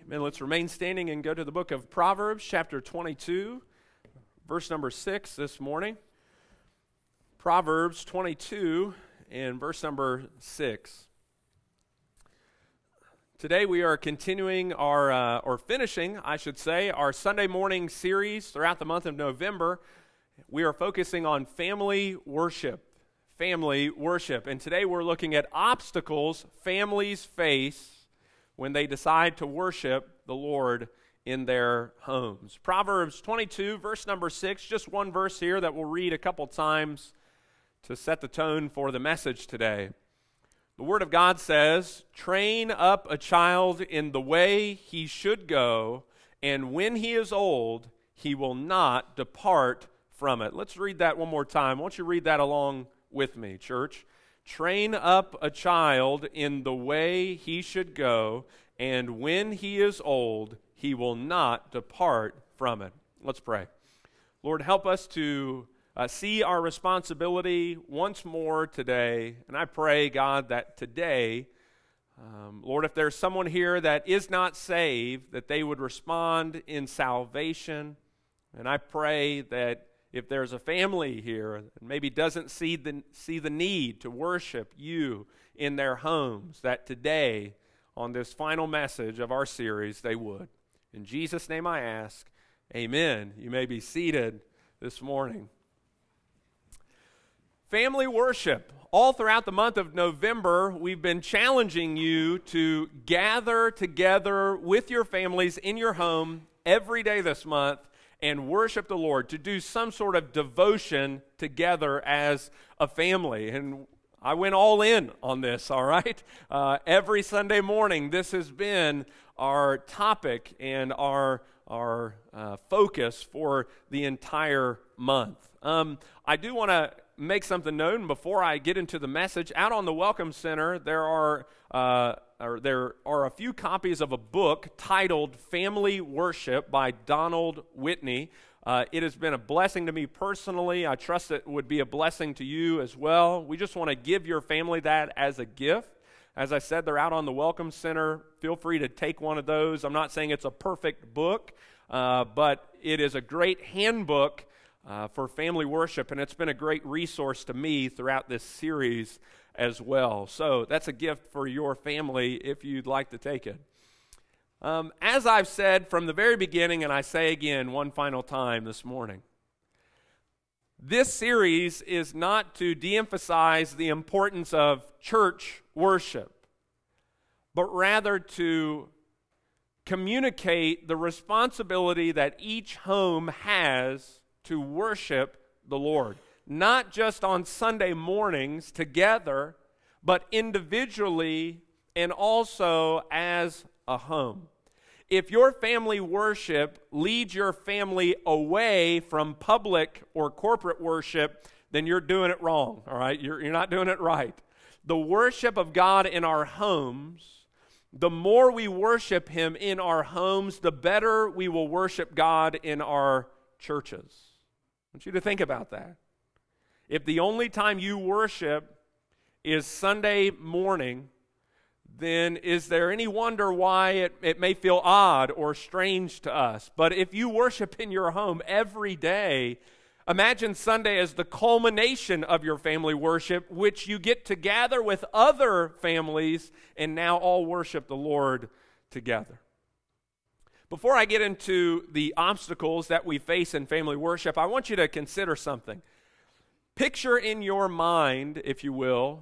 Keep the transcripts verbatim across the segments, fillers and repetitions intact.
Amen. Let's remain standing and go to the book of Proverbs, chapter twenty-two, verse number six this morning. Proverbs twenty-two and verse number six. Today we are continuing our, uh, or finishing, I should say, our Sunday morning series throughout the month of November. We are focusing on family worship. Family worship. And today we're looking at obstacles families face when they decide to worship the Lord in their homes. Proverbs twenty-two, verse number six, just one verse here that we'll read a couple times to set the tone for the message today. The Word of God says, "Train up a child in the way he should go, and when he is old, he will not depart from it." Let's read that one more time. Won't you read that along with me, church? Train up a child in the way he should go, and when he is old, he will not depart from it. Let's pray. Lord, help us to uh, see our responsibility once more today. And I pray, God, that today, um, Lord, if there's someone here that is not saved, that they would respond in salvation. And I pray that if there's a family here that maybe doesn't see the, see the need to worship you in their homes, that today, on this final message of our series, they would. In Jesus' name I ask, amen. You may be seated this morning. Family worship. All throughout the month of November, we've been challenging you to gather together with your families in your home every day this month and worship the Lord, to do some sort of devotion together as a family. And I went all in on this, all right? Uh, every Sunday morning, this has been our topic and our, our uh, focus for the entire month. Um, I do want to make something known before I get into the message. Out on the Welcome Center, there are uh, or there are a few copies of a book titled Family Worship by Donald Whitney. Uh, it has been a blessing to me personally. I trust it would be a blessing to you as well. We just want to give your family that as a gift. As I said, they're out on the Welcome Center. Feel free to take one of those. I'm not saying it's a perfect book, uh, but it is a great handbook uh, for family worship, and it's been a great resource to me throughout this series as well. So that's a gift for your family if you'd like to take it. Um, as I've said from the very beginning, and I say again one final time this morning, this series is not to de-emphasize the importance of church worship, but rather to communicate the responsibility that each home has to worship the Lord. Not just on Sunday mornings together, but individually and also as a home. If your family worship leads your family away from public or corporate worship, then you're doing it wrong, all right? You're, you're not doing it right. The worship of God in our homes, the more we worship Him in our homes, the better we will worship God in our churches. I want you to think about that. If the only time you worship is Sunday morning, then is there any wonder why it, it may feel odd or strange to us? But if you worship in your home every day, imagine Sunday as the culmination of your family worship, which you get to gather with other families and now all worship the Lord together. Before I get into the obstacles that we face in family worship, I want you to consider something. Picture in your mind, if you will,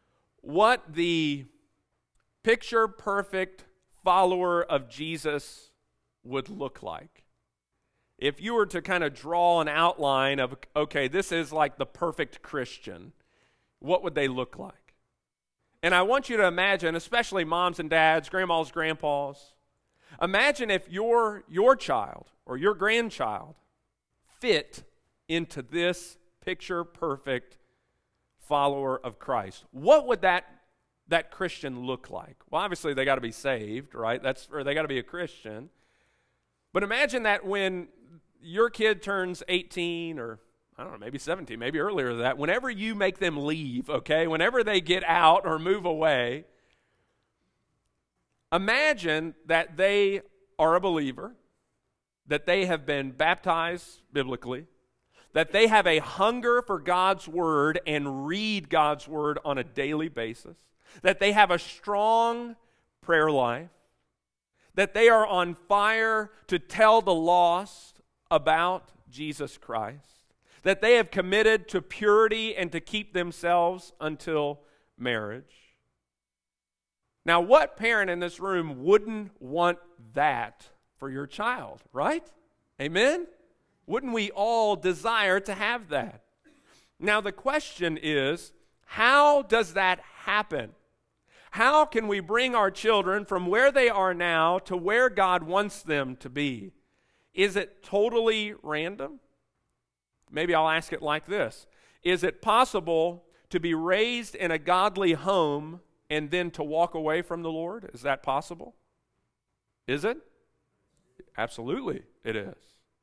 what the picture-perfect follower of Jesus would look like. If you were to kind of draw an outline of, okay, this is like the perfect Christian, what would they look like? And I want you to imagine, especially moms and dads, grandmas, grandpas, imagine if your, your child or your grandchild fit into this picture-perfect follower of Christ. What would that, that Christian look like? Well, obviously they got to be saved, right? That's or they got to be a Christian. But imagine that when your kid turns eighteen or, I don't know, maybe seventeen, maybe earlier than that, whenever you make them leave, okay, whenever they get out or move away, imagine that they are a believer, that they have been baptized biblically, that they have a hunger for God's word and read God's word on a daily basis, that they have a strong prayer life, that they are on fire to tell the lost about Jesus Christ, that they have committed to purity and to keep themselves until marriage. Now, what parent in this room wouldn't want that for your child, right? Amen? Wouldn't we all desire to have that? Now, the question is, how does that happen? How can we bring our children from where they are now to where God wants them to be? Is it totally random? Maybe I'll ask it like this. Is it possible to be raised in a godly home and then to walk away from the Lord? Is that possible? Is it? Absolutely, it is.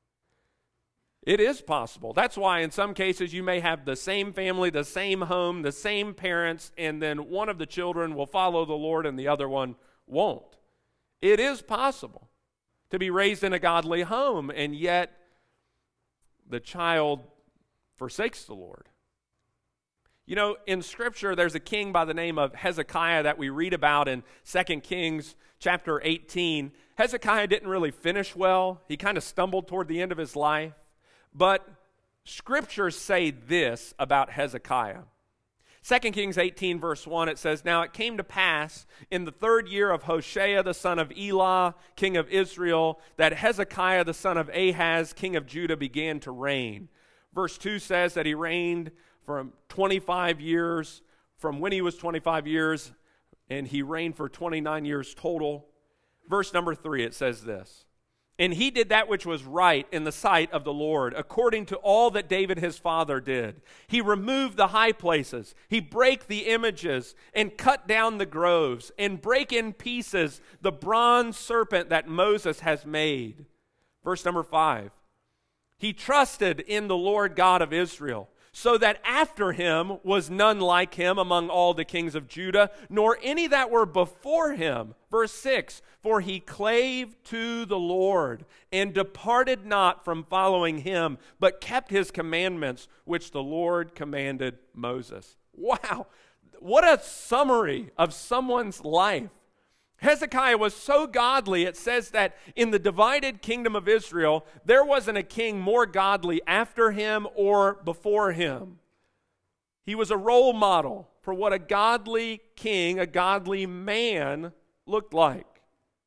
It is possible. That's why in some cases you may have the same family, the same home, the same parents, and then one of the children will follow the Lord and the other one won't. It is possible to be raised in a godly home, and yet the child forsakes the Lord. You know, in Scripture, there's a king by the name of Hezekiah that we read about in Second Kings chapter eighteen. Hezekiah didn't really finish well. He kind of stumbled toward the end of his life. But Scriptures say this about Hezekiah. Second Kings eighteen, verse one, it says, "Now it came to pass in the third year of Hoshea, the son of Elah, king of Israel, that Hezekiah, the son of Ahaz, king of Judah, began to reign." Verse two says that he reigned from twenty-five years, from when he was twenty-five years, and he reigned for twenty-nine years total. Verse number three, it says this, "And he did that which was right in the sight of the Lord, according to all that David his father did. He removed the high places, he brake the images, and cut down the groves, and brake in pieces the bronze serpent that Moses has made." Verse number five, "He trusted in the Lord God of Israel, so that after him was none like him among all the kings of Judah, nor any that were before him." Verse six, "For he clave to the Lord, and departed not from following him, but kept his commandments, which the Lord commanded Moses." Wow, what a summary of someone's life. Hezekiah was so godly, it says that in the divided kingdom of Israel, there wasn't a king more godly after him or before him. He was a role model for what a godly king, a godly man looked like.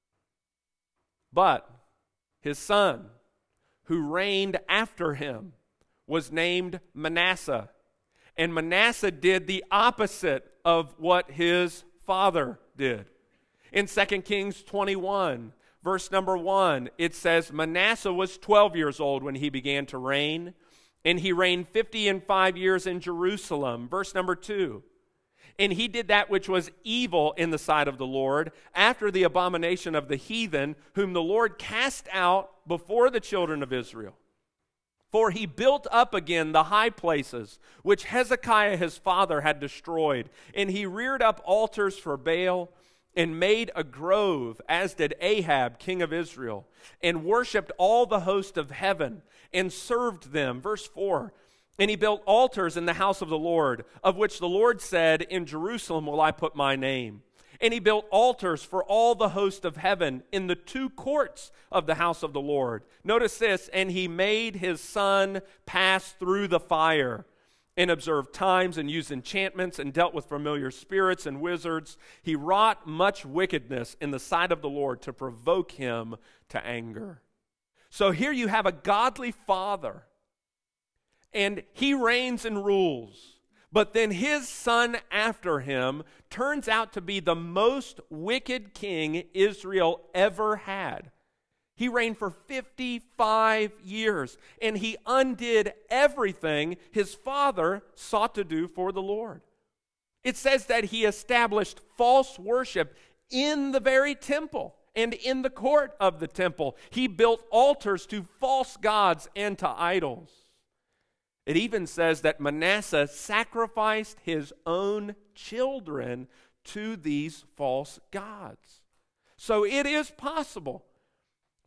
But his son, who reigned after him, was named Manasseh. And Manasseh did the opposite of what his father did. In Second Kings twenty-one, verse number one, it says, "Manasseh was twelve years old when he began to reign, and he reigned fifty and five years in Jerusalem." Verse number two, "And he did that which was evil in the sight of the Lord, after the abomination of the heathen, whom the Lord cast out before the children of Israel. For he built up again the high places, which Hezekiah his father had destroyed, and he reared up altars for Baal, and made a grove, as did Ahab, king of Israel, and worshipped all the host of heaven, and served them." Verse four, "And he built altars in the house of the Lord, of which the Lord said, In Jerusalem will I put my name. And he built altars for all the host of heaven in the two courts of the house of the Lord." Notice this, "And he made his son pass through the fire, and observed times, and used enchantments, and dealt with familiar spirits and wizards. He wrought much wickedness in the sight of the Lord to provoke him to anger." So here you have a godly father, and he reigns and rules. But then his son after him turns out to be the most wicked king Israel ever had. He reigned for fifty-five years, and he undid everything his father sought to do for the Lord. It says that he established false worship in the very temple and in the court of the temple. He built altars to false gods and to idols. It even says that Manasseh sacrificed his own children to these false gods. So it is possible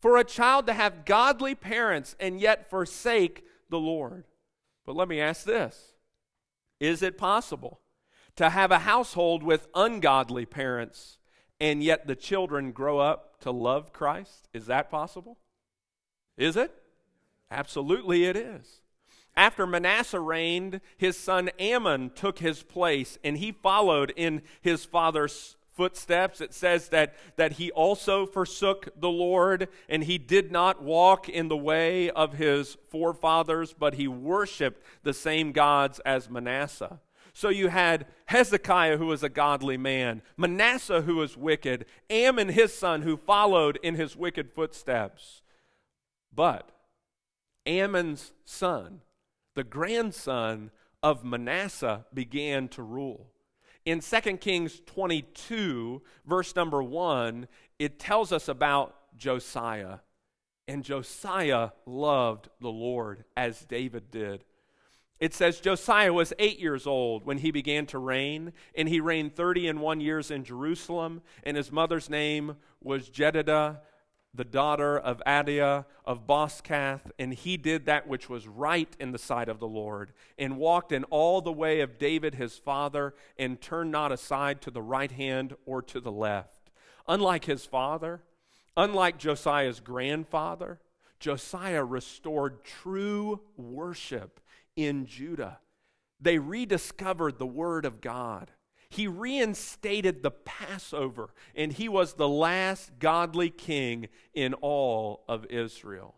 for a child to have godly parents and yet forsake the Lord. But let me ask this. Is it possible to have a household with ungodly parents and yet the children grow up to love Christ? Is that possible? Is it? Absolutely it is. After Manasseh reigned, his son Ammon took his place, and he followed in his father's footsteps. It says that, that he also forsook the Lord, and he did not walk in the way of his forefathers, but he worshiped the same gods as Manasseh. So you had Hezekiah, who was a godly man, Manasseh, who was wicked, Ammon, his son, who followed in his wicked footsteps. But Ammon's son, the grandson of Manasseh, began to rule. In Second Kings twenty-two, verse number one, it tells us about Josiah. And Josiah loved the Lord as David did. It says Josiah was eight years old when he began to reign, and he reigned thirty and one years in Jerusalem, and his mother's name was Jedidah, the daughter of Adiah of Boscath, and he did that which was right in the sight of the Lord, and walked in all the way of David his father, and turned not aside to the right hand or to the left. Unlike his father, unlike Josiah's grandfather, Josiah restored true worship in Judah. They rediscovered the word of God. He reinstated the Passover, and he was the last godly king in all of Israel.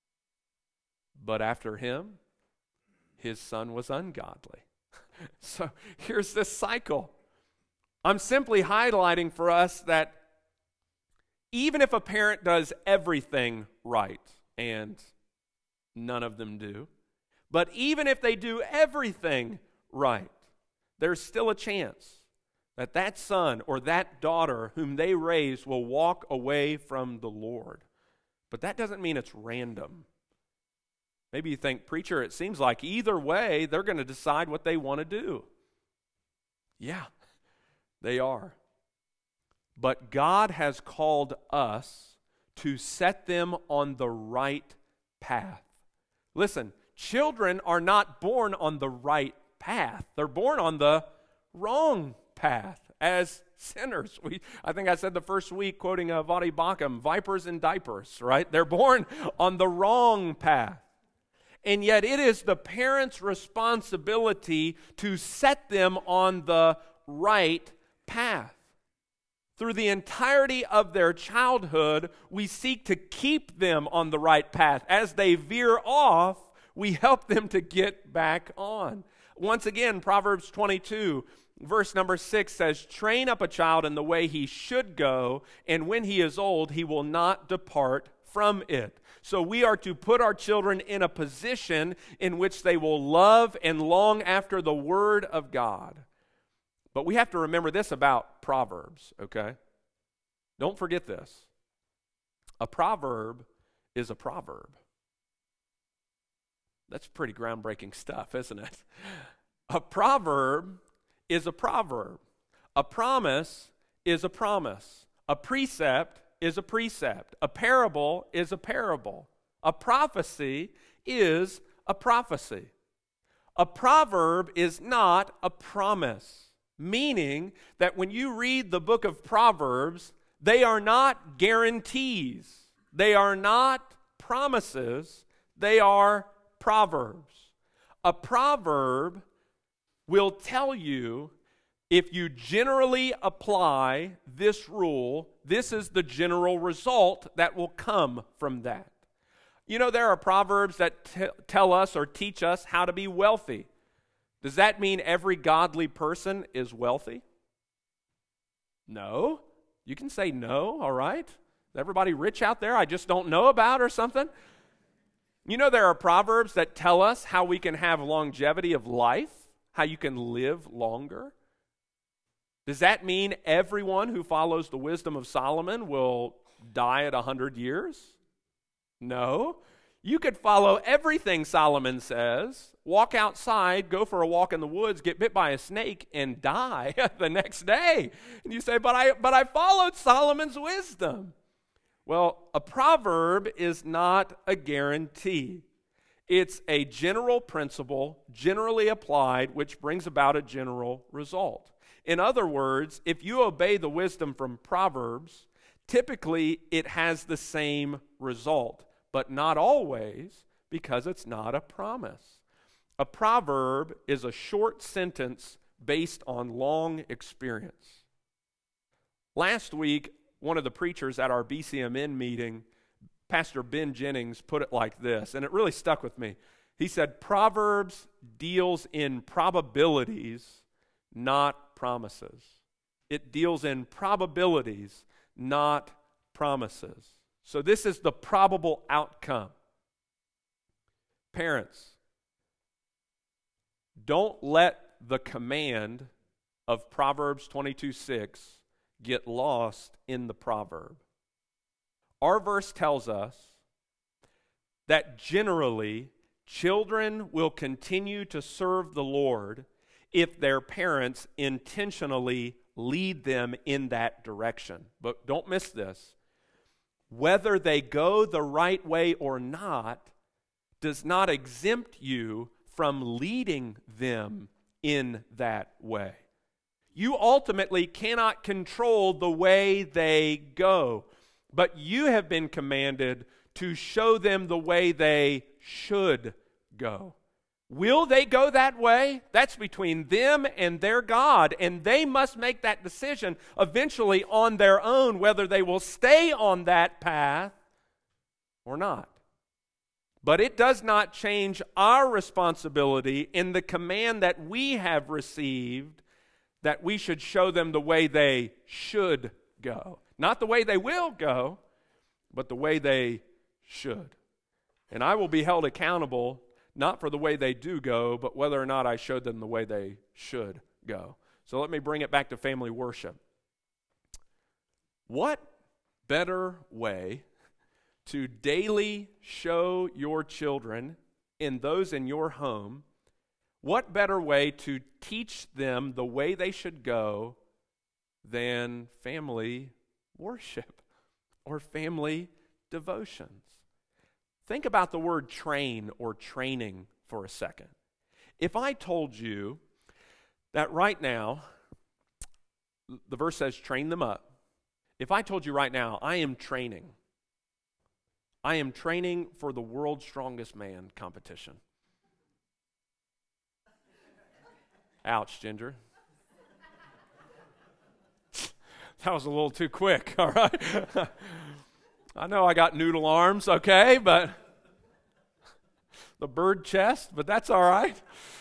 But after him, his son was ungodly. So here's this cycle. I'm simply highlighting for us that even if a parent does everything right, and none of them do, but even if they do everything right, there's still a chance that that son or that daughter whom they raise will walk away from the Lord. But that doesn't mean it's random. Maybe you think, preacher, it seems like either way they're going to decide what they want to do. Yeah, they are. But God has called us to set them on the right path. Listen, children are not born on the right path. They're born on the wrong path as sinners. We, I think I said the first week, quoting uh, Vadi Bakum, vipers in diapers, right? They're born on the wrong path. And yet it is the parent's responsibility to set them on the right path. Through the entirety of their childhood, we seek to keep them on the right path. As they veer off, we help them to get back on. Once again, Proverbs twenty-two, verse number six says, "Train up a child in the way he should go, and when he is old, he will not depart from it." So we are to put our children in a position in which they will love and long after the Word of God. But we have to remember this about Proverbs, okay? Don't forget this. A proverb is a proverb. That's pretty groundbreaking stuff, isn't it? A proverb is a proverb. A promise is a promise. A precept is a precept. A parable is a parable. A prophecy is a prophecy. A proverb is not a promise, meaning that when you read the book of Proverbs, they are not guarantees. They are not promises. They are proverbs. A proverb will tell you, if you generally apply this rule, this is the general result that will come from that. You know, there are proverbs that t- tell us or teach us how to be wealthy. Does that mean every godly person is wealthy? No. You can say no, all right? Is everybody rich out there I just don't know about or something? You know, there are proverbs that tell us how we can have longevity of life, how you can live longer. Does that mean everyone who follows the wisdom of Solomon will die at one hundred years? No. You could follow everything Solomon says, walk outside, go for a walk in the woods, get bit by a snake, and die the next day. And you say, but I, but I followed Solomon's wisdom. Well, a proverb is not a guarantee. It's a general principle, generally applied, which brings about a general result. In other words, if you obey the wisdom from Proverbs, typically it has the same result, but not always, because it's not a promise. A proverb is a short sentence based on long experience. Last week, one of the preachers at our B C M N meeting, Pastor Ben Jennings, put it like this, and it really stuck with me. He said, Proverbs deals in probabilities, not promises. It deals in probabilities, not promises. So this is the probable outcome. Parents, don't let the command of Proverbs twenty-two six get lost in the proverb. Our verse tells us that generally children will continue to serve the Lord if their parents intentionally lead them in that direction. But don't miss this. Whether they go the right way or not does not exempt you from leading them in that way. You ultimately cannot control the way they go, but you have been commanded to show them the way they should go. Will they go that way? That's between them and their God, and they must make that decision eventually on their own, whether they will stay on that path or not. But it does not change our responsibility in the command that we have received that we should show them the way they should go. Not the way they will go, but the way they should. And I will be held accountable not for the way they do go, but whether or not I showed them the way they should go. So let me bring it back to family worship. What better way to daily show your children and those in your home, what better way to teach them the way they should go than family worship or family devotions? Think about the word train or training for a second. If I told you that right now, the verse says train them up. If I told you right now, I am training. I am training for the world's strongest man competition. Ouch, Ginger. That was a little too quick, all right? I know I got noodle arms, okay, but the bird chest, but that's all right.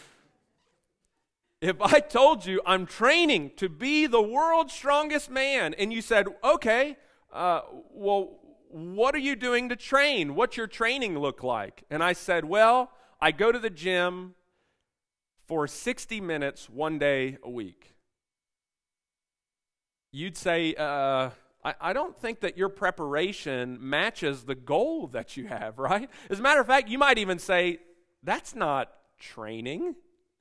If I told you I'm training to be the world's strongest man, and you said, okay, uh, well, what are you doing to train? What's your training look like? And I said, well, I go to the gym for sixty minutes one day a week. You'd say, uh, I, I don't think that your preparation matches the goal that you have, right? As a matter of fact, you might even say, that's not training.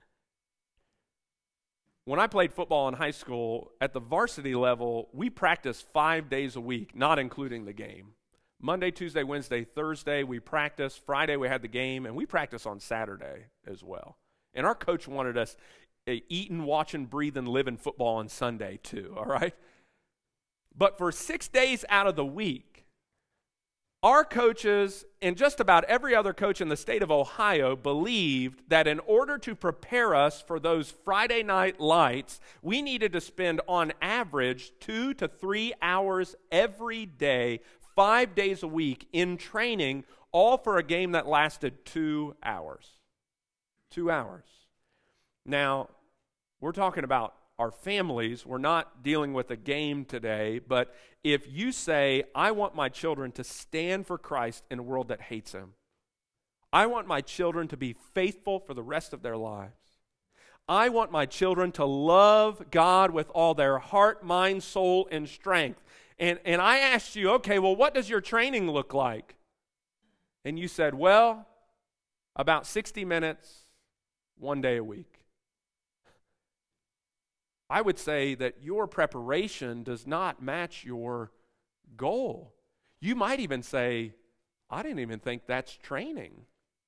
When I played football in high school, at the varsity level, we practiced five days a week, not including the game. Monday, Tuesday, Wednesday, Thursday, we practiced. Friday, we had the game, and we practiced on Saturday as well. And our coach wanted us uh, eating, watching, breathing, living football on Sunday too, all right? But for six days out of the week, our coaches and just about every other coach in the state of Ohio believed that in order to prepare us for those Friday night lights, we needed to spend on average two to three hours every day, five days a week in training, all for a game that lasted two hours. Two hours. Now, we're talking about our families. We're not dealing with a game today, but if you say, I want my children to stand for Christ in a world that hates him, I want my children to be faithful for the rest of their lives, I want my children to love God with all their heart, mind, soul, and strength, and, and I asked you, okay, well, what does your training look like? And you said, well, about sixty minutes, one day a week. I would say that your preparation does not match your goal. You might even say, I didn't even think that's training.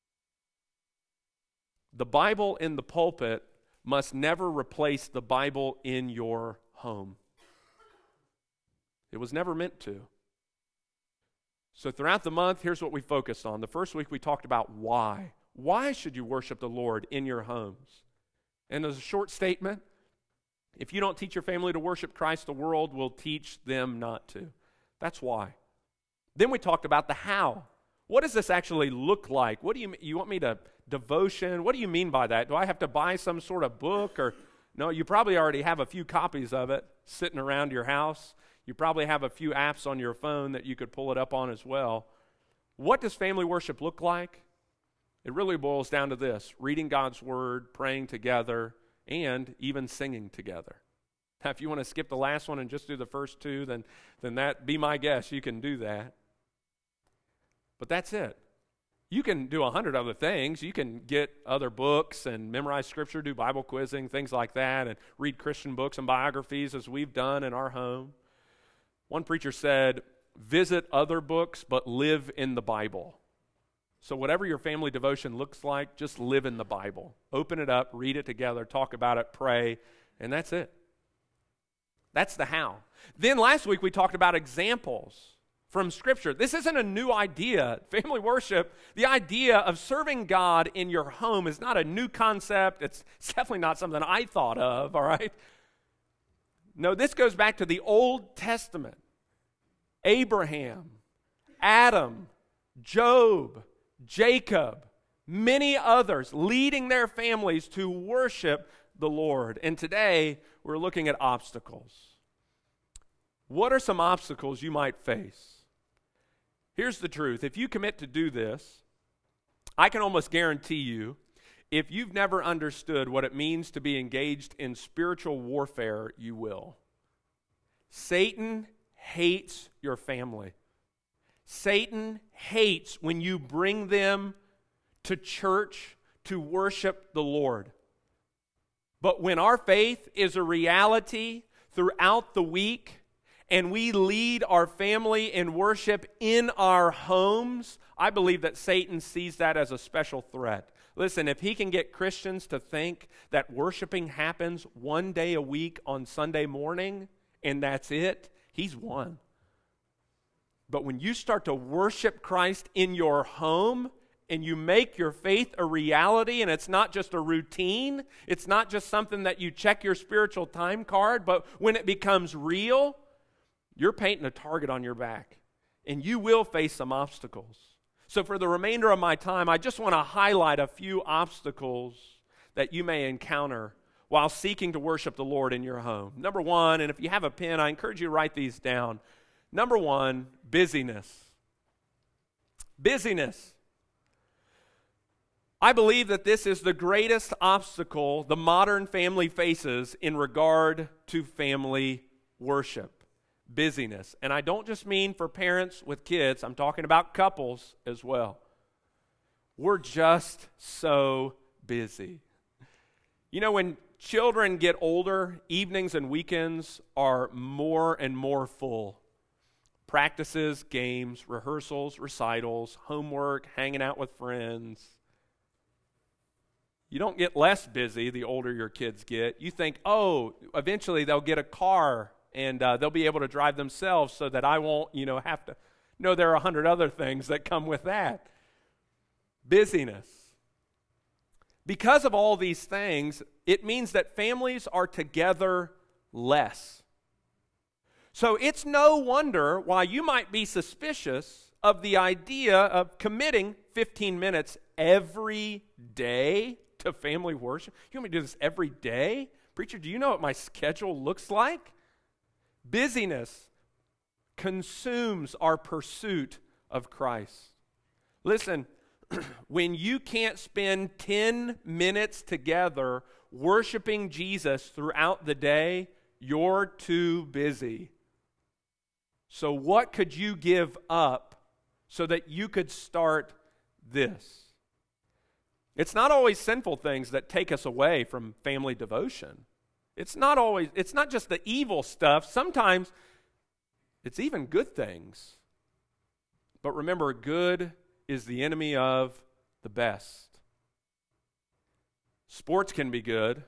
The Bible in the pulpit must never replace the Bible in your home. It was never meant to. So throughout the month, here's what we focused on. The first week we talked about why. Why should you worship the Lord in your homes? And as a short statement, if you don't teach your family to worship Christ, the world will teach them not to. That's why. Then we talked about the how. What does this actually look like? What do you you want me to devotion? What do you mean by that? Do I have to buy some sort of book? Or no, you probably already have a few copies of it sitting around your house. You probably have a few apps on your phone that you could pull it up on as well. What does family worship look like? It really boils down to this: reading God's word, praying together, and even singing together. Now, if you want to skip the last one and just do the first two, then, then that be my guess. You can do that. But that's it. You can do a hundred other things. You can get other books and memorize scripture, do Bible quizzing, things like that, and read Christian books and biographies as we've done in our home. One preacher said, visit other books, but live in the Bible. So whatever your family devotion looks like, just live in the Bible. Open it up, read it together, talk about it, pray, and that's it. That's the how. Then last week we talked about examples from Scripture. This isn't a new idea. Family worship, the idea of serving God in your home is not a new concept. It's definitely not something I thought of, all right? No, this goes back to the Old Testament. Abraham, Adam, Job, Jacob, many others leading their families to worship the Lord. And today, we're looking at obstacles. What are some obstacles you might face? Here's the truth. If you commit to do this, I can almost guarantee you, if you've never understood what it means to be engaged in spiritual warfare, you will. Satan hates your family. Satan hates when you bring them to church to worship the Lord. But when our faith is a reality throughout the week, and we lead our family in worship in our homes, I believe that Satan sees that as a special threat. Listen, if he can get Christians to think that worshiping happens one day a week on Sunday morning, and that's it, he's won. But when you start to worship Christ in your home, and you make your faith a reality, and it's not just a routine, it's not just something that you check your spiritual time card, but when it becomes real, you're painting a target on your back, and you will face some obstacles. So for the remainder of my time, I just want to highlight a few obstacles that you may encounter while seeking to worship the Lord in your home. Number one, and if you have a pen, I encourage you to write these down. Number one, busyness. Busyness. I believe that this is the greatest obstacle the modern family faces in regard to family worship. Busyness. And I don't just mean for parents with kids, I'm talking about couples as well. We're just so busy. You know, when children get older, evenings and weekends are more and more full. Practices, games, rehearsals, recitals, homework, hanging out with friends. You don't get less busy the older your kids get. You think, oh, eventually they'll get a car and uh, they'll be able to drive themselves so that I won't, you know, have to. No, there are a hundred other things that come with that. Busyness. Because of all these things, it means that families are together less. So it's no wonder why you might be suspicious of the idea of committing fifteen minutes every day to family worship. You want me to do this every day? Preacher, do you know what my schedule looks like? Busyness consumes our pursuit of Christ. Listen, when you can't spend ten minutes together worshiping Jesus throughout the day, you're too busy. So what could you give up so that you could start this? It's not always sinful things that take us away from family devotion. It's not always, it's not just the evil stuff. Sometimes it's even good things But remember, good is the enemy of the best. Sports can be good.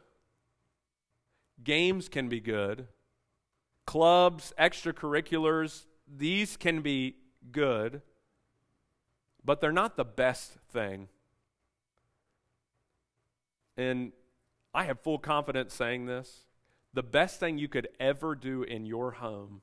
Games can be good. Clubs, extracurriculars, these can be good. But they're not the best thing. And I have full confidence saying this. The best thing you could ever do in your home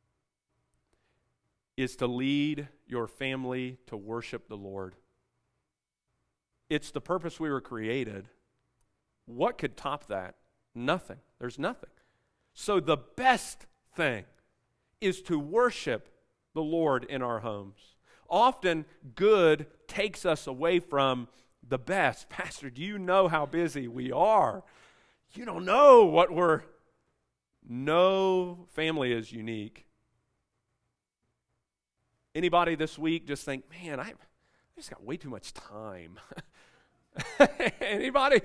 is to lead your family to worship the Lord. It's the purpose we were created. What could top that? Nothing. There's nothing. So the best thing is to worship the Lord in our homes. Often good takes us away from the best. Pastor, do you know how busy we are? You don't know what we're... No family is unique. Anybody this week just think, man, I, I just got way too much time. Anybody?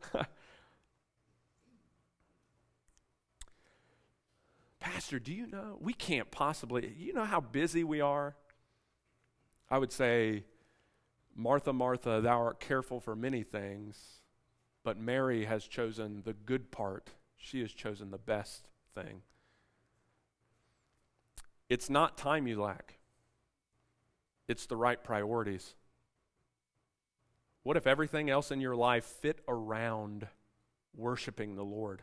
Pastor, do you know? We can't possibly, you know how busy we are? I would say, Martha, Martha, thou art careful for many things, but Mary has chosen the good part. She has chosen the best thing. It's not time you lack. It's the right priorities. What if everything else in your life fit around worshiping the Lord?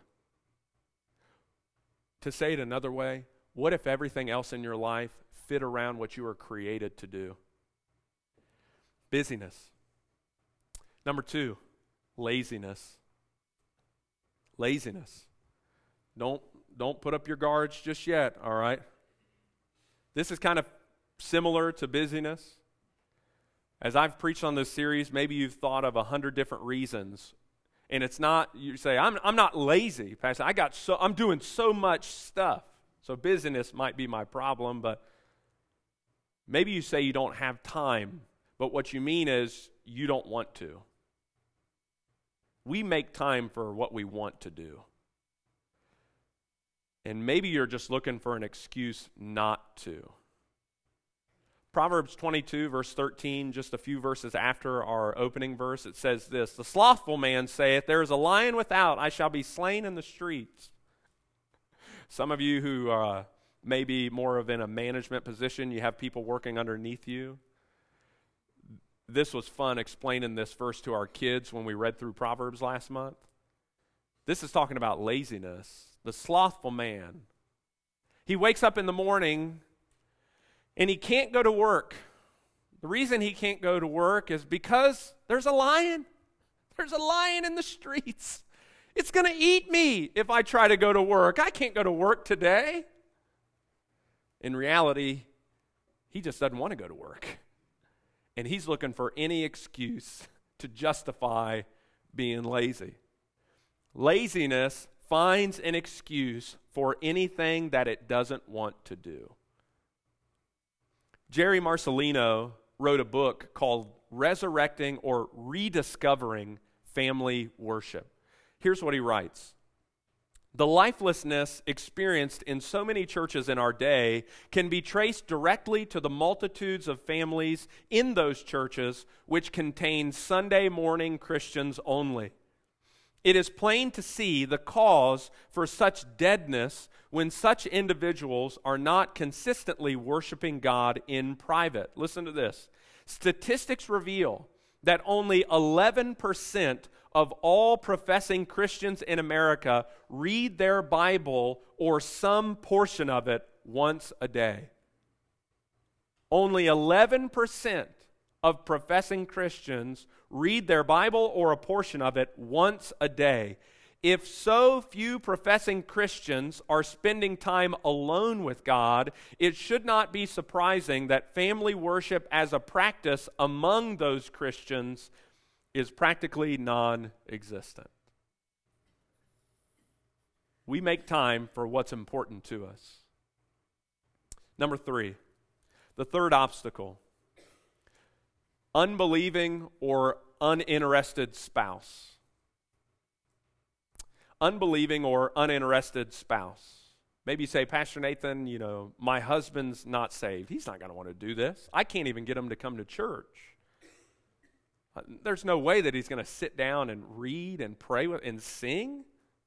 To say it another way, what if everything else in your life fit around what you were created to do? Busyness. Number two, laziness. Laziness. Don't, don't put up your guards just yet, all right? This is kind of similar to busyness. As I've preached on this series, maybe you've thought of a hundred different reasons. And it's not, you say, I'm, I'm not lazy, Pastor. I got so, I'm doing so much stuff. So busyness might be my problem, but maybe you say you don't have time. But what you mean is you don't want to. We make time for what we want to do. And maybe you're just looking for an excuse not to. Proverbs twenty-two, verse thirteen, just a few verses after our opening verse, it says this, the slothful man saith, there is a lion without, I shall be slain in the streets. Some of you who uh, may be more of in a management position, you have people working underneath you. This was fun explaining this verse to our kids when we read through Proverbs last month. This is talking about laziness. The slothful man. He wakes up in the morning and he can't go to work. The reason he can't go to work is because there's a lion. There's a lion in the streets. It's going to eat me if I try to go to work. I can't go to work today. In reality, he just doesn't want to go to work. And he's looking for any excuse to justify being lazy. Laziness finds an excuse for anything that it doesn't want to do. Jerry Marcelino wrote a book called Resurrecting or Rediscovering Family Worship. Here's what he writes. The lifelessness experienced in so many churches in our day can be traced directly to the multitudes of families in those churches which contain Sunday morning Christians only. It is plain to see the cause for such deadness when such individuals are not consistently worshiping God in private. Listen to this. Statistics reveal that only eleven percent of all professing Christians in America read their Bible or some portion of it once a day. Only eleven percent of professing Christians read their Bible or a portion of it once a day. If so few professing Christians are spending time alone with God, it should not be surprising that family worship as a practice among those Christians is practically non-existent. We make time for what's important to us. Number three, the third obstacle, unbelieving or uninterested spouse. Unbelieving or uninterested spouse. Maybe you say, Pastor Nathan, you know, my husband's not saved. He's not going to want to do this. I can't even get him to come to church. There's no way that he's going to sit down and read and pray with, and sing.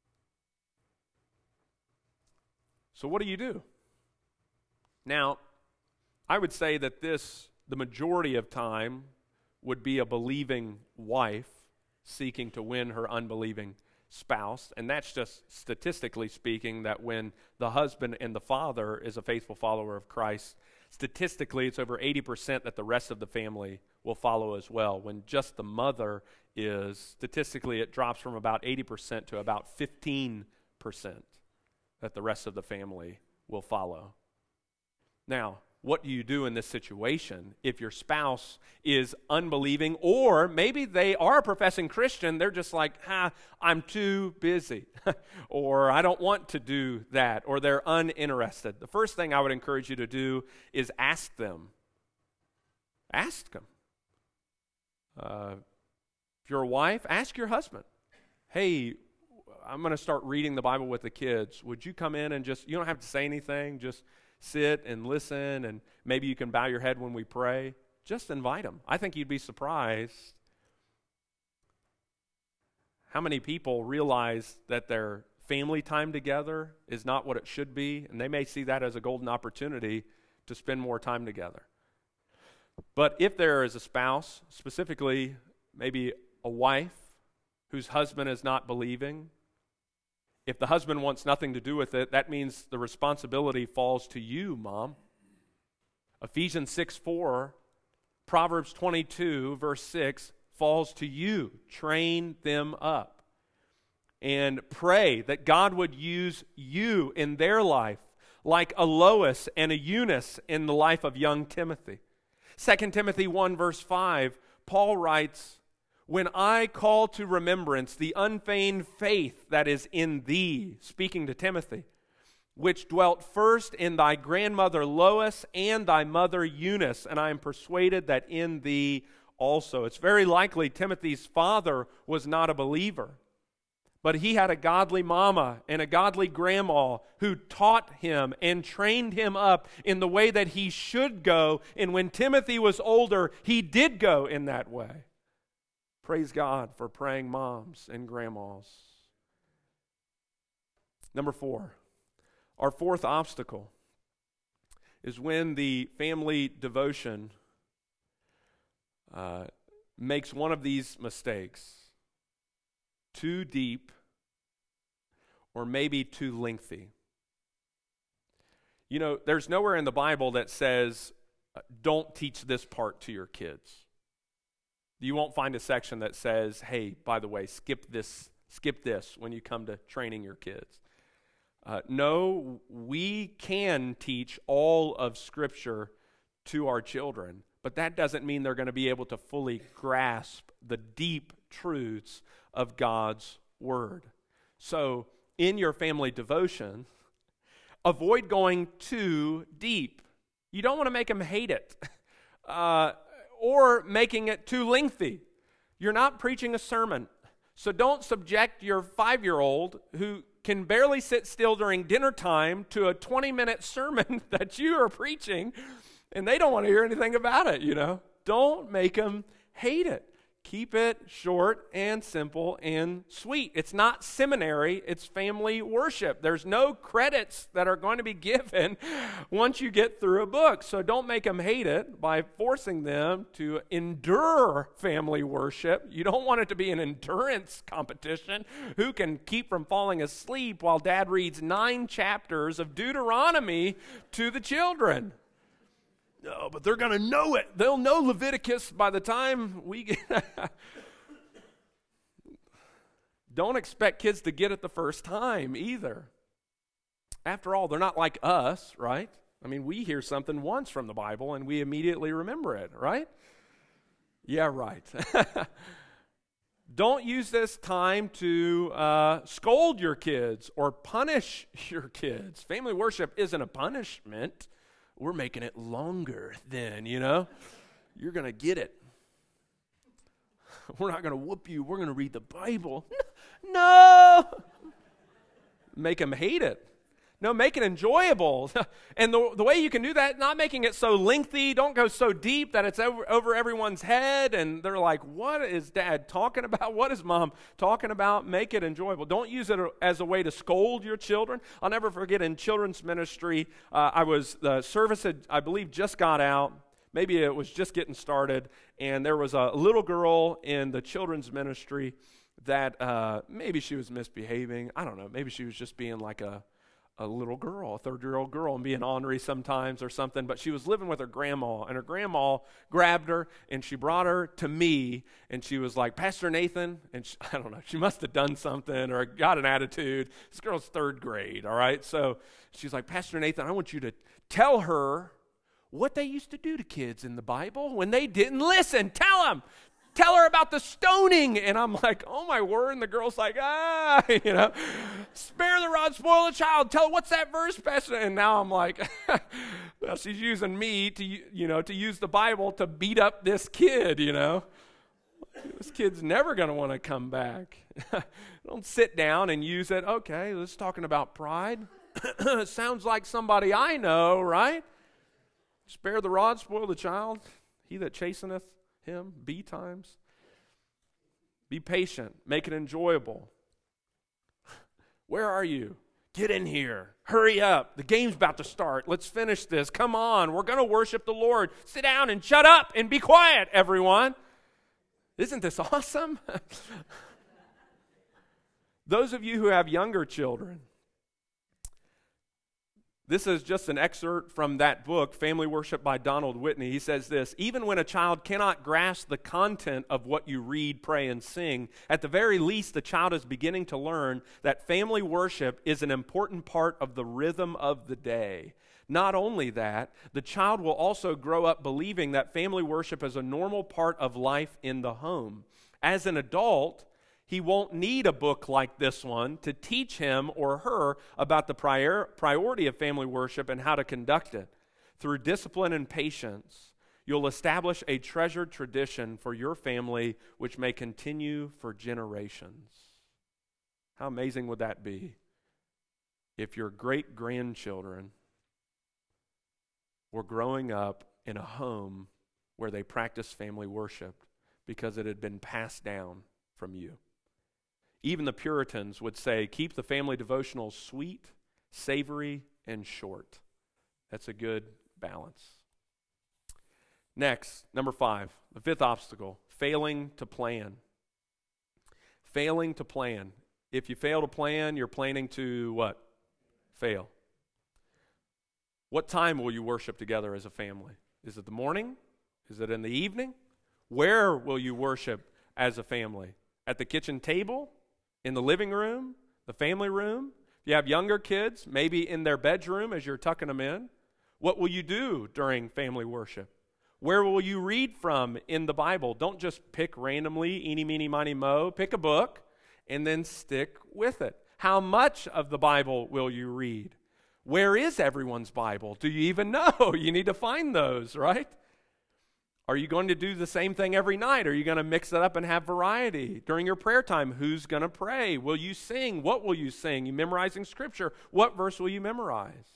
So what do you do? Now, I would say that this, the majority of time, would be a believing wife seeking to win her unbelieving spouse. And that's just statistically speaking, that when the husband and the father is a faithful follower of Christ, statistically it's over eighty percent that the rest of the family will follow as well. When just the mother is, statistically it drops from about eighty percent to about fifteen percent that the rest of the family will follow. Now, what do you do in this situation if your spouse is unbelieving, or maybe they are a professing Christian, they're just like, ah, I'm too busy, or I don't want to do that, or they're uninterested? The first thing I would encourage you to do is ask them. Ask them. Uh, if you're a wife, ask your husband, hey, I'm going to start reading the Bible with the kids. Would you come in and just, you don't have to say anything, just sit and listen, and maybe you can bow your head when we pray. Just invite them. I think you'd be surprised how many people realize that their family time together is not what it should be, and they may see that as a golden opportunity to spend more time together. But if there is a spouse, specifically maybe a wife whose husband is not believing, if the husband wants nothing to do with it, that means the responsibility falls to you, mom. Ephesians six four, Proverbs twenty-two, verse six, falls to you. Train them up. And pray that God would use you in their life, like a Lois and a Eunice in the life of young Timothy. Second Timothy one, verse five, Paul writes, when I call to remembrance the unfeigned faith that is in thee, speaking to Timothy, which dwelt first in thy grandmother Lois and thy mother Eunice, and I am persuaded that in thee also. It's very likely Timothy's father was not a believer, but he had a godly mama and a godly grandma who taught him and trained him up in the way that he should go, and when Timothy was older, he did go in that way. Praise God for praying moms and grandmas. Number four, our fourth obstacle is when the family devotion uh, makes one of these mistakes: too deep or maybe too lengthy. You know, there's nowhere in the Bible that says, don't teach this part to your kids. You won't find a section that says, hey, by the way, skip this, skip this when you come to training your kids. Uh, no, we can teach all of Scripture to our children, but that doesn't mean they're going to be able to fully grasp the deep truths of God's Word. So, in your family devotion, avoid going too deep. You don't want to make them hate it. Uh, or making it too lengthy. You're not preaching a sermon. So don't subject your five-year-old who can barely sit still during dinner time to a twenty-minute sermon that you are preaching, and they don't want to hear anything about it, you know. Don't make them hate it. Keep it short and simple and sweet. It's not seminary, it's family worship. There's no credits that are going to be given once you get through a book. So don't make them hate it by forcing them to endure family worship. You don't want it to be an endurance competition. Who can keep from falling asleep while dad reads nine chapters of Deuteronomy to the children? No, but they're going to know it. They'll know Leviticus by the time we get... Don't expect kids to get it the first time either. After all, they're not like us, right? I mean, we hear something once from the Bible and we immediately remember it, right? Yeah, right. Don't use this time to uh, scold your kids or punish your kids. Family worship isn't a punishment. We're making it longer then, you know. You're going to get it. We're not going to whoop you. We're going to read the Bible. No! Make them hate it. No, make it enjoyable. And the, the way you can do that, not making it so lengthy, don't go so deep that it's over, over everyone's head and they're like, what is Dad talking about? What is Mom talking about? Make it enjoyable. Don't use it as a way to scold your children. I'll never forget in children's ministry, uh, I was, the service had, I believe, just got out. Maybe it was just getting started, and there was a little girl in the children's ministry that uh, maybe she was misbehaving. I don't know. Maybe she was just being like a, a little girl, a third-year-old girl, and being ornery sometimes or something. But she was living with her grandma, and her grandma grabbed her, and she brought her to me, and she was like, Pastor Nathan, and she, I don't know, she must have done something or got an attitude. This girl's third grade, all right? So she's like, Pastor Nathan, I want you to tell her what they used to do to kids in the Bible when they didn't listen. Tell them. Tell her about the stoning. And I'm like, oh my word. And the girl's like, ah, you know, spare the rod, spoil the child. Tell her, what's that verse, Pastor? And now I'm like, well, she's using me to, you know, to use the Bible to beat up this kid, you know. This kid's never going to want to come back. Don't sit down and use it. Okay, let's talking about pride. Sounds like somebody I know, right? Spare the rod, spoil the child. He that chasteneth him, be times. Be patient. Make it enjoyable. Where are you? Get in here. Hurry up. The game's about to start. Let's finish this. Come on. We're going to worship the Lord. Sit down and shut up and be quiet, everyone. Isn't this awesome? Those of you who have younger children, this is just an excerpt from that book, Family Worship by Donald Whitney. He says this, even when a child cannot grasp the content of what you read, pray, and sing, at the very least, the child is beginning to learn that family worship is an important part of the rhythm of the day. Not only that, the child will also grow up believing that family worship is a normal part of life in the home. As an adult, he won't need a book like this one to teach him or her about the prior, priority of family worship and how to conduct it. Through discipline and patience, you'll establish a treasured tradition for your family which may continue for generations. How amazing would that be if your great-grandchildren were growing up in a home where they practiced family worship because it had been passed down from you? Even the Puritans would say, keep the family devotionals sweet, savory, and short. That's a good balance. Next, number five, the fifth obstacle, failing to plan. Failing to plan. If you fail to plan, you're planning to what? Fail. What time will you worship together as a family? Is it the morning? Is it in the evening? Where will you worship as a family? At the kitchen table? In the living room, the family room? If you have younger kids, maybe in their bedroom as you're tucking them in. What will you do during family worship? Where will you read from in the Bible? Don't just pick randomly, eeny, meeny, miny, mo. Pick a book and then stick with it. How much of the Bible will you read? Where is everyone's Bible? Do you even know? You need to find those, right? Are you going to do the same thing every night? Are you going to mix it up and have variety? During your prayer time, who's going to pray? Will you sing? What will you sing? You memorizing Scripture? What verse will you memorize?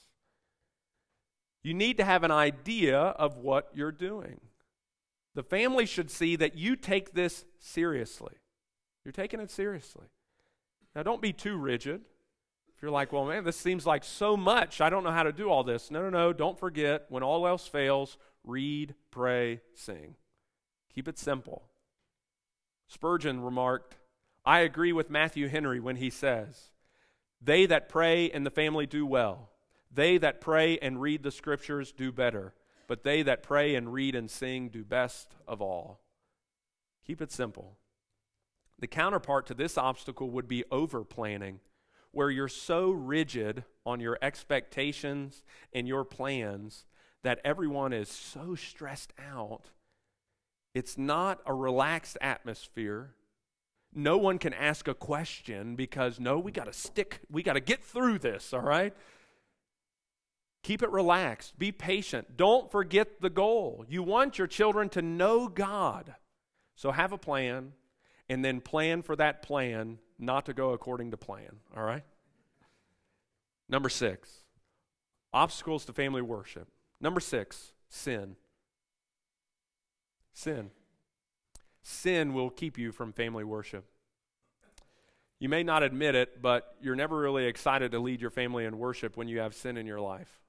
You need to have an idea of what you're doing. The family should see that you take this seriously. You're taking it seriously. Now, don't be too rigid. If you're like, well, man, this seems like so much. I don't know how to do all this. No, no, no. Don't forget, when all else fails, read, pray, sing. Keep it simple. Spurgeon remarked, I agree with Matthew Henry when he says, they that pray in the family do well. They that pray and read the Scriptures do better. But they that pray and read and sing do best of all. Keep it simple. The counterpart to this obstacle would be over-planning, where you're so rigid on your expectations and your plans that everyone is so stressed out. It's not a relaxed atmosphere. No one can ask a question because, no, we got to stick, we got to get through this, all right? Keep it relaxed. Be patient. Don't forget the goal. You want your children to know God. So have a plan, and then plan for that plan not to go according to plan, all right? Number six, obstacles to family worship. Number six, sin. Sin. Sin will keep you from family worship. You may not admit it, but you're never really excited to lead your family in worship when you have sin in your life.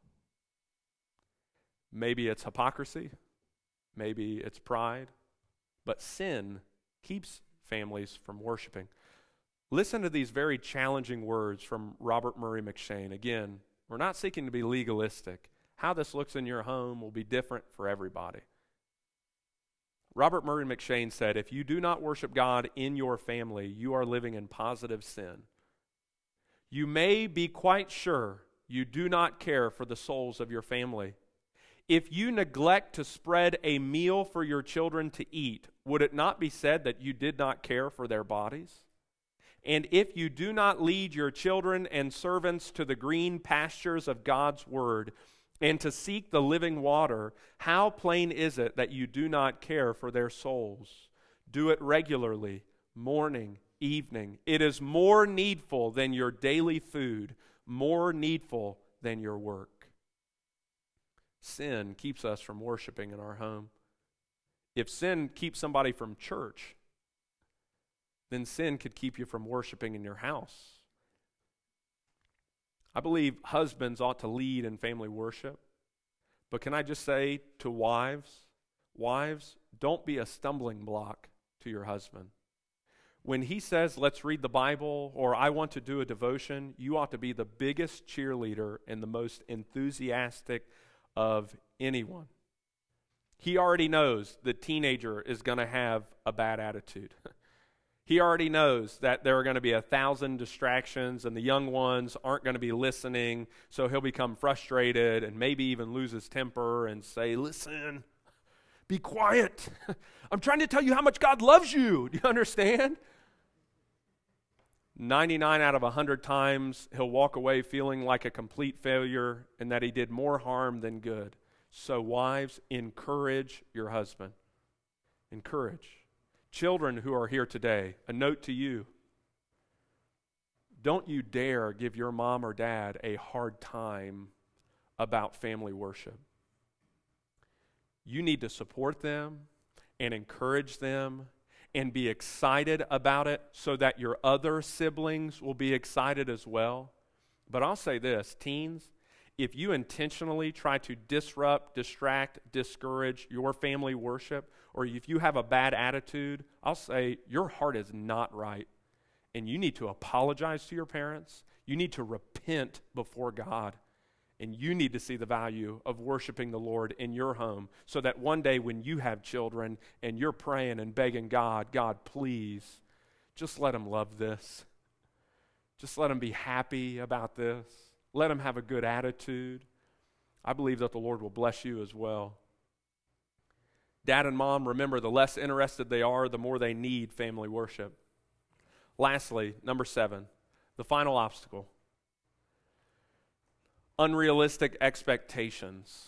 Maybe it's hypocrisy. Maybe it's pride. But sin keeps families from worshiping. Listen to these very challenging words from Robert Murray M'Cheyne. Again, we're not seeking to be legalistic. How this looks in your home will be different for everybody. Robert Murray M'Cheyne said, if you do not worship God in your family, you are living in positive sin. You may be quite sure you do not care for the souls of your family. If you neglect to spread a meal for your children to eat, would it not be said that you did not care for their bodies? And if you do not lead your children and servants to the green pastures of God's word and to seek the living water, how plain is it that you do not care for their souls? Do it regularly, morning, evening. It is more needful than your daily food, more needful than your work. Sin keeps us from worshiping in our home. If sin keeps somebody from church, then sin could keep you from worshiping in your house. I believe husbands ought to lead in family worship. But can I just say to wives, wives, don't be a stumbling block to your husband. When he says, let's read the Bible, or I want to do a devotion, you ought to be the biggest cheerleader and the most enthusiastic of anyone. He already knows the teenager is going to have a bad attitude. He already knows that there are going to be a thousand distractions and the young ones aren't going to be listening, so he'll become frustrated and maybe even lose his temper and say, listen, be quiet. I'm trying to tell you how much God loves you. Do you understand? ninety-nine out of one hundred times, he'll walk away feeling like a complete failure and that he did more harm than good. So wives, encourage your husband. Encourage. Children who are here today, a note to you. Don't you dare give your mom or dad a hard time about family worship. You need to support them and encourage them and be excited about it so that your other siblings will be excited as well. But I'll say this, teens, if you intentionally try to disrupt, distract, discourage your family worship, or if you have a bad attitude, I'll say your heart is not right. And you need to apologize to your parents. You need to repent before God. And you need to see the value of worshiping the Lord in your home so that one day when you have children and you're praying and begging God, God, please, just let them love this. Just let them be happy about this. Let them have a good attitude. I believe that the Lord will bless you as well. Dad and mom, remember, the less interested they are, the more they need family worship. Lastly, number seven, the final obstacle. Unrealistic expectations.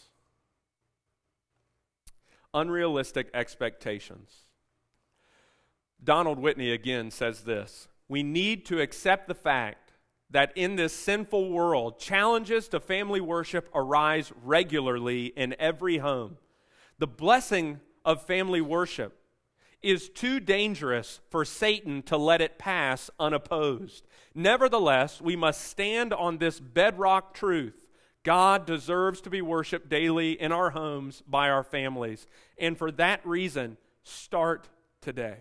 Unrealistic expectations. Donald Whitney again says this, we need to accept the fact that in this sinful world, challenges to family worship arise regularly in every home. The blessing of family worship is too dangerous for Satan to let it pass unopposed. Nevertheless, we must stand on this bedrock truth. God deserves to be worshiped daily in our homes by our families. And for that reason, start today.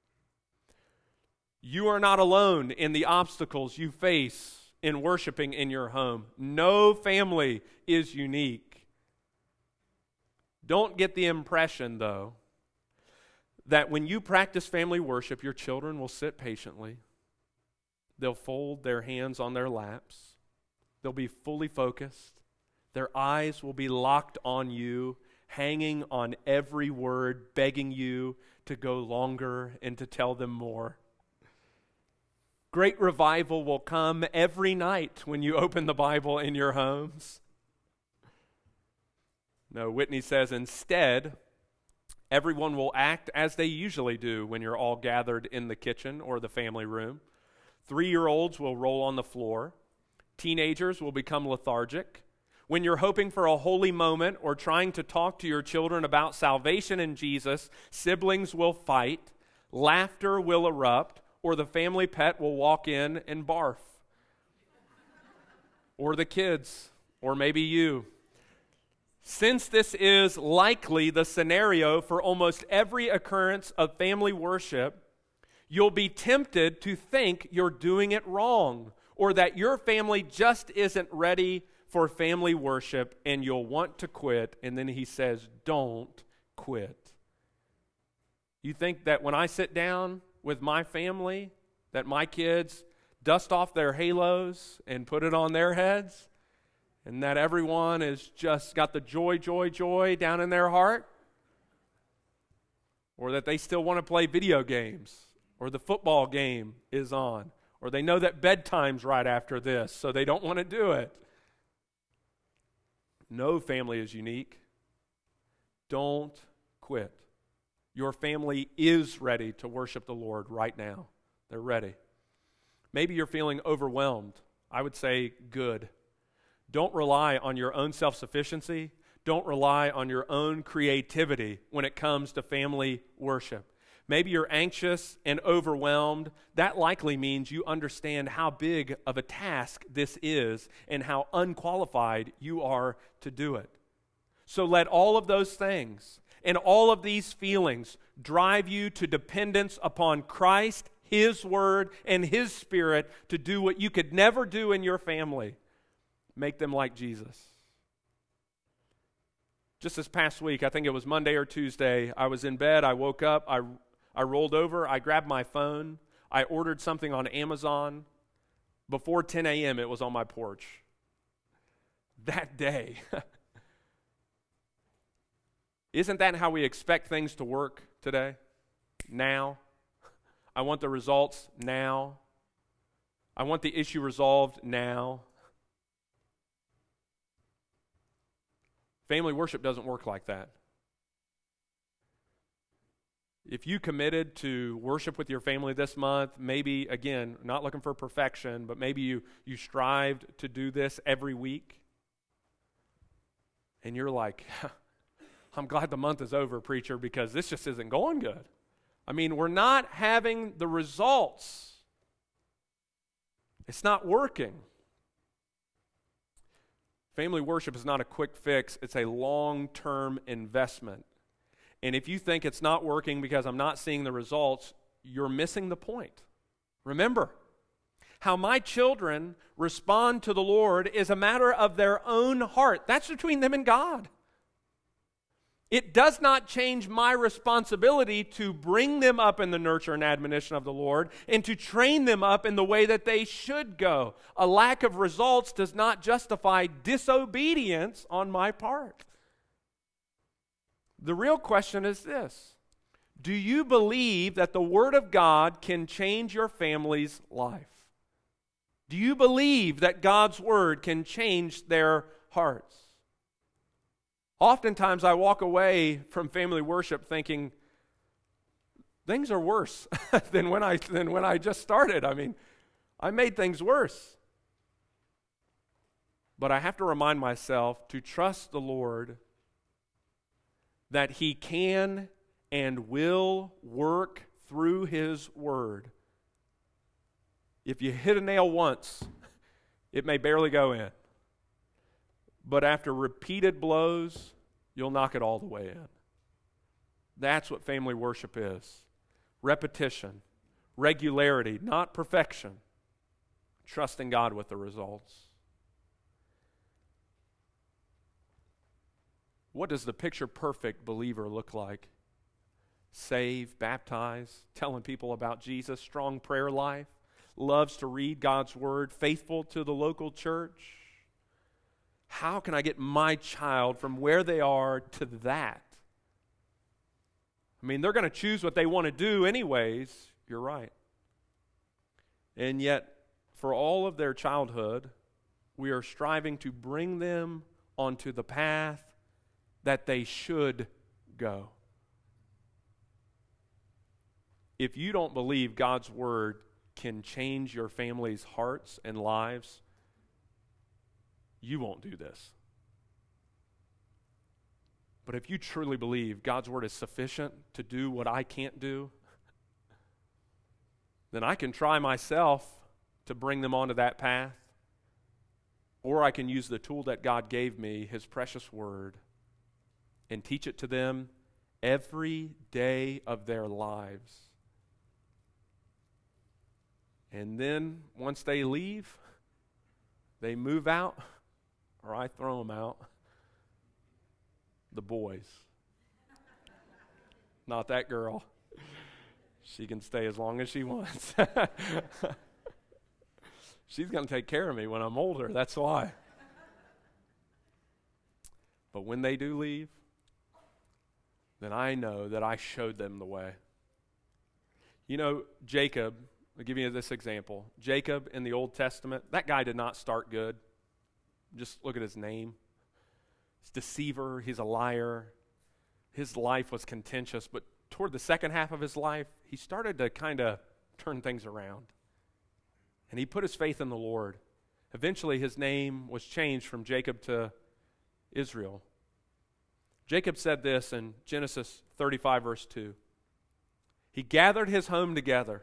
You are not alone in the obstacles you face in worshiping in your home. No family is unique. Don't get the impression, though, that when you practice family worship, your children will sit patiently. They'll fold their hands on their laps. They'll be fully focused. Their eyes will be locked on you, hanging on every word, begging you to go longer and to tell them more. Great revival will come every night when you open the Bible in your homes. No, Whitney says instead, everyone will act as they usually do when you're all gathered in the kitchen or the family room. Three-year-olds will roll on the floor. Teenagers will become lethargic. When you're hoping for a holy moment or trying to talk to your children about salvation in Jesus, siblings will fight, laughter will erupt, or the family pet will walk in and barf. Or the kids, or maybe you. Since this is likely the scenario for almost every occurrence of family worship, you'll be tempted to think you're doing it wrong, or that your family just isn't ready for family worship and you'll want to quit. And then he says, don't quit. You think that when I sit down with my family, that my kids dust off their halos and put it on their heads, and that everyone has just got the joy, joy, joy down in their heart? Or that they still want to play video games, or the football game is on, or they know that bedtime's right after this, so they don't want to do it. No family is unique. Don't quit. Your family is ready to worship the Lord right now. They're ready. Maybe you're feeling overwhelmed. I would say good. Don't rely on your own self-sufficiency. Don't rely on your own creativity when it comes to family worship. Maybe you're anxious and overwhelmed. That likely means you understand how big of a task this is and how unqualified you are to do it. So let all of those things and all of these feelings drive you to dependence upon Christ, His Word, and His Spirit to do what you could never do in your family. Make them like Jesus. Just this past week, I think it was Monday or Tuesday, I was in bed, I woke up, I I rolled over, I grabbed my phone, I ordered something on Amazon. Before ten a.m., it was on my porch. That day. Isn't that how we expect things to work today? Now. I want the results now. I want the issue resolved now. Family worship doesn't work like that. If you committed to worship with your family this month, maybe, again, not looking for perfection, but maybe you, you strived to do this every week, and you're like, I'm glad the month is over, preacher, because this just isn't going good. I mean, we're not having the results. It's not working. Family worship is not a quick fix. It's a long-term investment. And if you think it's not working because I'm not seeing the results, you're missing the point. Remember, how my children respond to the Lord is a matter of their own heart. That's between them and God. It does not change my responsibility to bring them up in the nurture and admonition of the Lord and to train them up in the way that they should go. A lack of results does not justify disobedience on my part. The real question is this: do you believe that the Word of God can change your family's life? Do you believe that God's Word can change their hearts? Oftentimes I walk away from family worship thinking, things are worse than when I than when I just started. I mean, I made things worse. But I have to remind myself to trust the Lord that He can and will work through His Word. If you hit a nail once, it may barely go in. But after repeated blows, you'll knock it all the way in. That's what family worship is. Repetition, regularity, not perfection. Trusting God with the results. What does the picture-perfect believer look like? Save, baptize, telling people about Jesus, strong prayer life, loves to read God's Word, faithful to the local church. How can I get my child from where they are to that? I mean, they're going to choose what they want to do anyways. You're right. And yet, for all of their childhood, we are striving to bring them onto the path that they should go. If you don't believe God's Word can change your family's hearts and lives, you won't do this. But if you truly believe God's word is sufficient to do what I can't do, then I can try myself to bring them onto that path, or I can use the tool that God gave me, His precious word, and teach it to them every day of their lives. And then once they leave, they move out, or I throw them out. The boys. Not that girl. She can stay as long as she wants. She's going to take care of me when I'm older, that's why. But when they do leave, then I know that I showed them the way. You know, Jacob, I'll give you this example. Jacob in the Old Testament, that guy did not start good. Just look at his name. He's a deceiver, he's a liar. His life was contentious, but toward the second half of his life, he started to kind of turn things around. And he put his faith in the Lord. Eventually, his name was changed from Jacob to Israel. Jacob said this in Genesis thirty-five, verse two. He gathered his home together.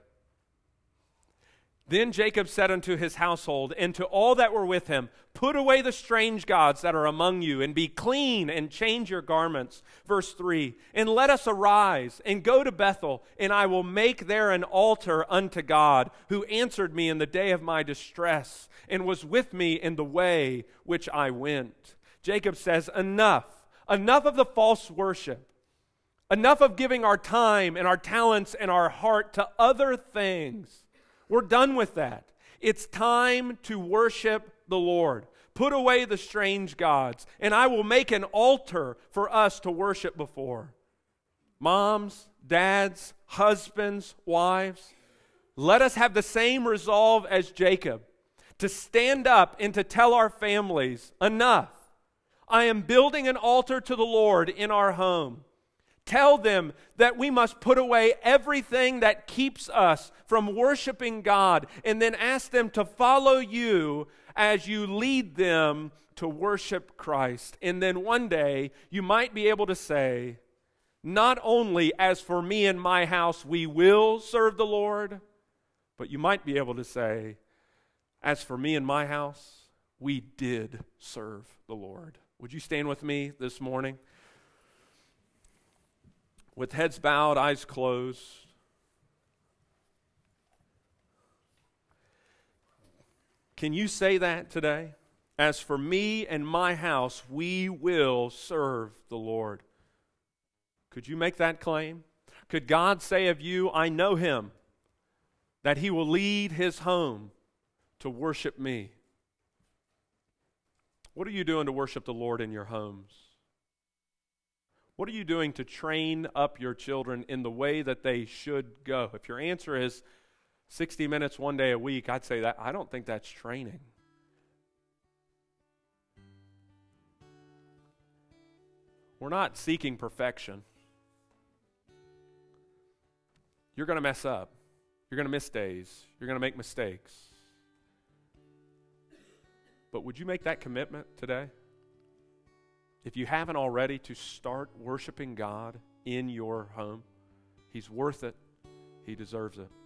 Then Jacob said unto his household and to all that were with him, put away the strange gods that are among you, and be clean, and change your garments. Verse three, and let us arise, and go to Bethel, and I will make there an altar unto God, who answered me in the day of my distress, and was with me in the way which I went. Jacob says, enough, enough of the false worship. Enough of giving our time and our talents and our heart to other things. We're done with that. It's time to worship the Lord. Put away the strange gods, and I will make an altar for us to worship before. Moms, dads, husbands, wives, let us have the same resolve as Jacob, to stand up and to tell our families, enough. I am building an altar to the Lord in our home. Tell them that we must put away everything that keeps us from worshiping God, and then ask them to follow you as you lead them to worship Christ. And then one day you might be able to say, not only as for me and my house we will serve the Lord, but you might be able to say, as for me and my house, we did serve the Lord. Would you stand with me this morning? With heads bowed, eyes closed. Can you say that today? As for me and my house, we will serve the Lord. Could you make that claim? Could God say of you, I know him, that he will lead his home to worship me? What are you doing to worship the Lord in your homes? What are you doing to train up your children in the way that they should go? If your answer is sixty minutes one day a week, I'd say that I don't think that's training. We're not seeking perfection. You're going to mess up. You're going to miss days. You're going to make mistakes. But would you make that commitment today? If you haven't already, to start worshiping God in your home. He's worth it. He deserves it.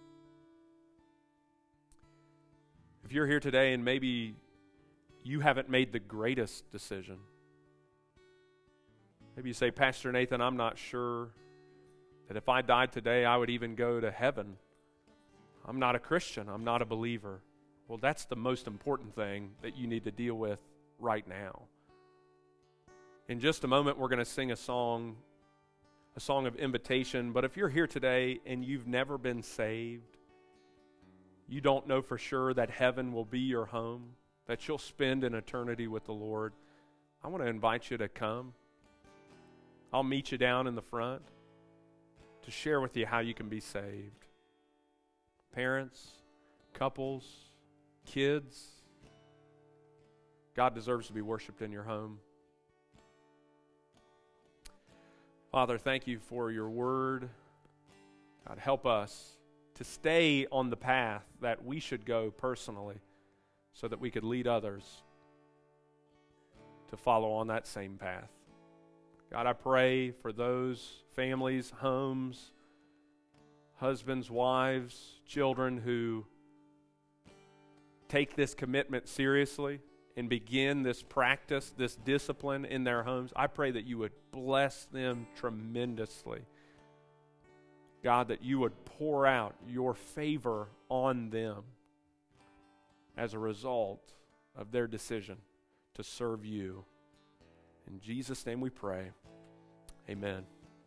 If you're here today and maybe you haven't made the greatest decision, maybe you say, Pastor Nathan, I'm not sure that if I died today, I would even go to heaven. I'm not a Christian. I'm not a believer. Well, that's the most important thing that you need to deal with right now. In just a moment, we're going to sing a song, a song of invitation. But if you're here today and you've never been saved, you don't know for sure that heaven will be your home, that you'll spend an eternity with the Lord, I want to invite you to come. I'll meet you down in the front to share with you how you can be saved. Parents, couples, kids, God deserves to be worshiped in your home. Father, thank you for your word. God, help us to stay on the path that we should go personally so that we could lead others to follow on that same path. God, I pray for those families, homes, husbands, wives, children who take this commitment seriously and begin this practice, this discipline in their homes. I pray that you would bless them tremendously. God, that you would pour out your favor on them as a result of their decision to serve you. In Jesus' name we pray. Amen.